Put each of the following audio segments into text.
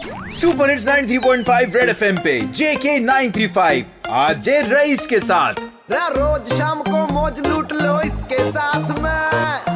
Super hits 93.5 red FM पे JK 935 आज जे rice के साथ। रोज शाम को मौज लूट लो इसके साथ में।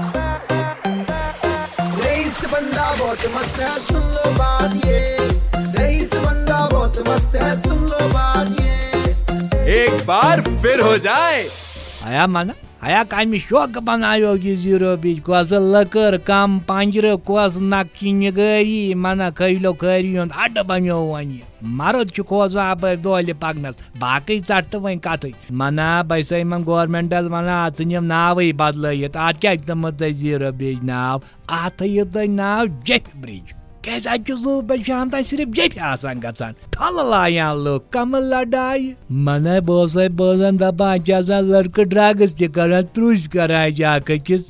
रईस बंदा बहुत मस्त है, सुन लो बात ये। रईस बंदा बहुत मस्त है, सुन लो बात ये। एक बार फिर हो जाए आया माना आया कामि शौक बनायो ये जीरो बीच कोस लकर कम पंजर कोस नक्शी निगरी मना खैलो खरी अड बनो वन मरद खोज आप दोल पगनस बाकी चट वन कथ मना बस मन गवर्नमेंट वना अत नाव बदल अत क्या जीरो ब्रिज नाव अत नाव जेफ ब्रिज क्या सुबह शाम तक सिर्फ जेफ गसान ठल लायान लोग कम लड़ाई मन बोजन दपान लड़क ड्रग्स तक त्रुस करान जाकिस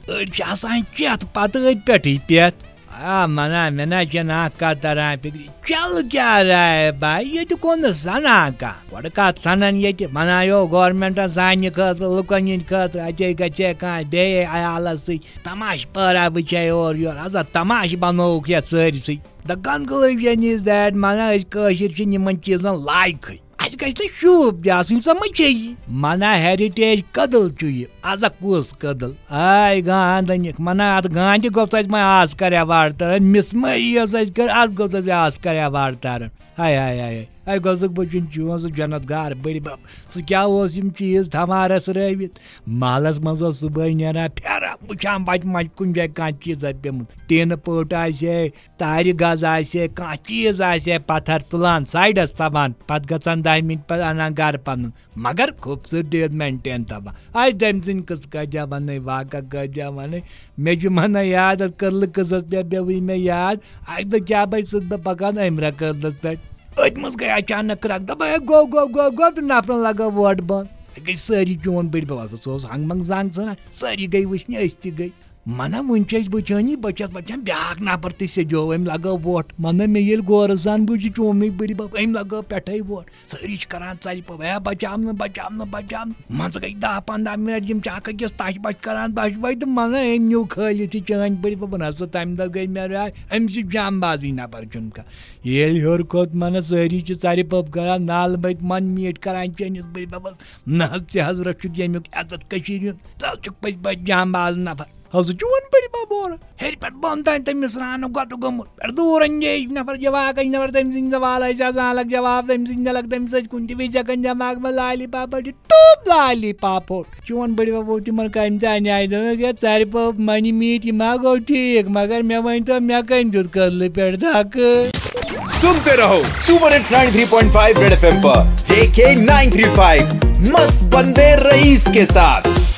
चेत पत पे पेत मना मे ना कत तरान फिक्र चल क्या राय भाई ये कोन सना का कत सनन ये बनायो गवर्नमेंट जान खत लुकन खत अचे गचे कह बे आयाल तमाश परा बचे और योर अजा तमाश बनो ये सारी द कंक्लूजन इज दैट मना निमन चीजन लायक गई शूब जान समझ मना हेरिटेज कदल अजा कस कदल आय गांद मना अत गांद गोस आज कर वार मिसमरी कर गोस आज कर वार तार हाय हाय हाय हाय गोसुक बचन चोन सह जन्नत गार बड़ी बब सह क्या चीज थमारस रवित महलस मज सुबह नेरा फेरा वुचान बच मज कुन जाए कह चीज पेमुत टीन पट आसे तार गज आसे कह चीज आसे पत्थर तुलान साइडस तबान पत गचान 10 मिनट पे अनान गर पन मगर खूबसूरती मेंटेन तबान आय तम सिंह कस कजा वन वाका कजा वन मे मन याद कर्ल कस पे बे मे याद आय तो क्या भाई सुबह पकान अमरा कर्लस पे मज गई अचानक रख दबा गो गो गो गो तो नफरन लगा वोट बंद गई सारी चोन बड़ बस हंग मंग जांग सना सारी गई वुचन गई मना वन वुचानी बचस बचान ब्याक नफर तजो अम लगा वोट मना मे ये गौर सान बुझ चोन बड़ बब अम लगा पे वोट सारी करान सारी पे बचाम बचाम बचाम मज गई 10-15 मिनट यम चाक अकिस तश बच करान बच बच तो मना अम न्यू खल चान बड़ बबन हसा तम दह गई मे राय अम जामबाजी नफर चुनका ये हर खोत मन सारी सारी पप करान नाल बत मन मीट करान चनिस बड़ बबल न हज रख यमुक इज्जत तक पे जामबाज नफर हज चोन बड़ बोर हेर पे बन तान तमिस रान गत गमुत दूर नफर जवाब नफर तम सिंह सवाल अलग जवाब तम सिंह अलग तम कुन तकन जमाग में लाली पाप टूप लाली पाप चोन बड़ बबो तिमन कम चाने आय गया चार पप मनी मीट मा गो ठीक मगर मे वन तो मे कन दुत कर्ल पे धक सुनते रहो सुपर हिट्स 93.5 रेड एफएम पर JK 935 मस्त बंदे रईस के साथ।